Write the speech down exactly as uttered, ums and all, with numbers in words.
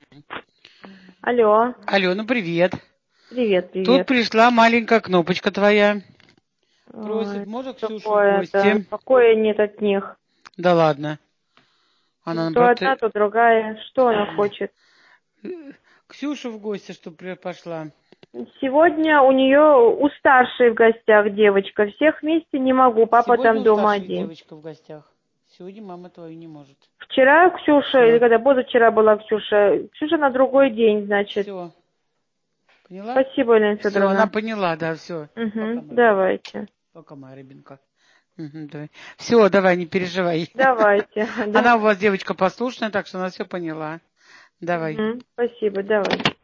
Алло. Алло, ну привет. Привет, привет. Тут пришла маленькая кнопочка твоя. Просит, Ой, можно что Ксюшу в такое-то? гости? Покоя нет от них. Да ладно. Она, То наоборот, одна, то другая. Что она хочет? Ксюшу в гости, чтобы пошла. Сегодня у нее у старшей в гостях девочка. Всех вместе не могу. Папа Сегодня там у дома старшей один. девочка в гостях. Сегодня мама твою не может. Вчера Ксюша, или Все. когда позавчера была Ксюша. Ксюша на другой день, значит. Все. Поняла? Спасибо, Елена Все, она Федоровна. поняла, да, все. Угу, Пока, моя рыбинка. давайте. Пока, моя рыбинка. Угу, давай. Все, давай, не переживай. Давайте, Она у вас давайте. девочка послушная, так что она все поняла. Давай. Угу, спасибо, давай.